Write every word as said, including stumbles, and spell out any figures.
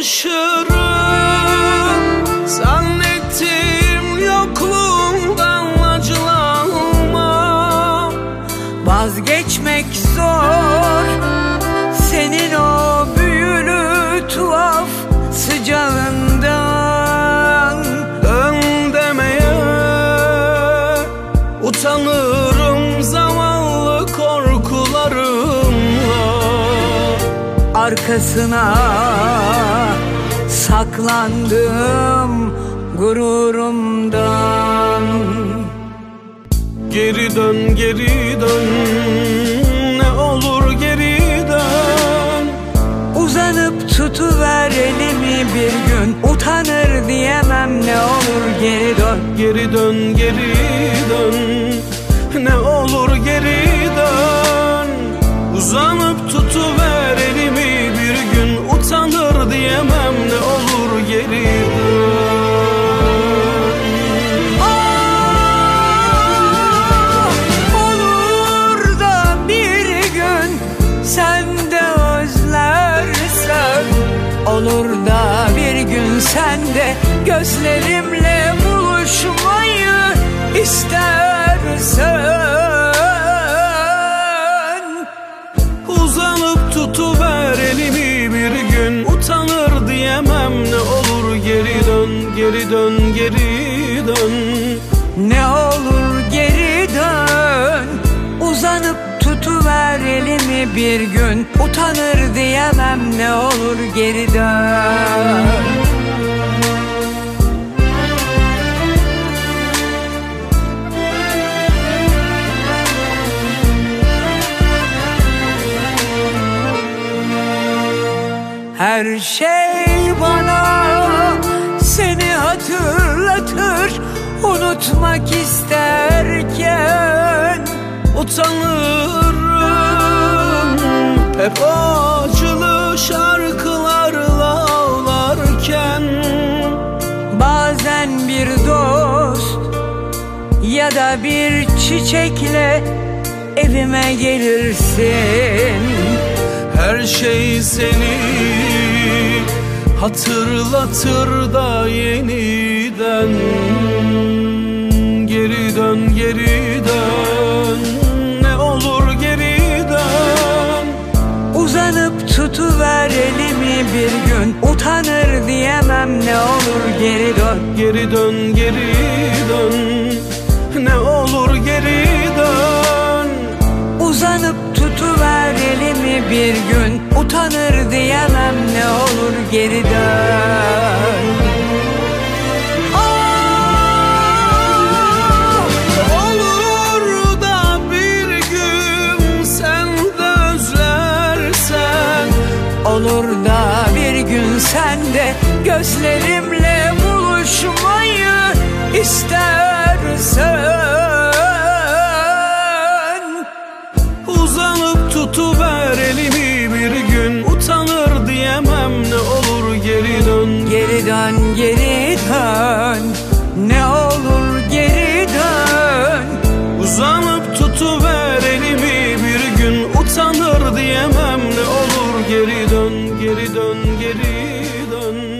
alışırım. Zannettiğim yokluğumdan acılanma. Vazgeçmek zor senin o büyülü tuhaf sıcağından. Dön demeye utanırım zavallı korkularımla. Arkasına saklandım gururumdan. Geri dön, geri dön, ne olur geri dön. Uzanıp tutuver elimi bir gün, utanır diyemem, ne olur geri dön. Geri dön, geri dön, ne olur geri dön. Uzanıp tutuver elimi bir gün, utanır diyemem, ne olur geri dön. Olur da bir gün sen de gözlerimle buluşmayı istersen. Uzanıp tutuver elimi bir gün, utanır diyemem, ne olur geri dön, geri dön, geri dön. Ne olur geri dön. Uzanıp tutuver elimi bir gün, utanır diyemem, ne olur geri dön. Her şey bana seni hatırlatır, unutmak isterken. Utanırım hep acılı şarkılarla ağlarken. Bazen bir dost ya da bir çiçekle evime gelirsin. Her şey seni hatırlatır da yeniden. Geri dön, geri dön, ne olur geri dön. Uzanıp tutuver elimi bir gün, utanır diyemem, ne olur geri dön. Geri dön, geri dön, ne olur geri dön. Uzanıp tutuver elimi bir gün, utanır diyemem, ne olur geri dön. Olur da bir gün sen de gözlerimle buluşmayı istersen. Uzanıp tutuver elimi bir gün, utanır diyemem, ne olur geri dön. Geri dön, geri dön, ne olur geri dön. Uzanıp tutuver elimi bir gün, utanır diyemem, ne olur geri dön, geri dön, geri dön.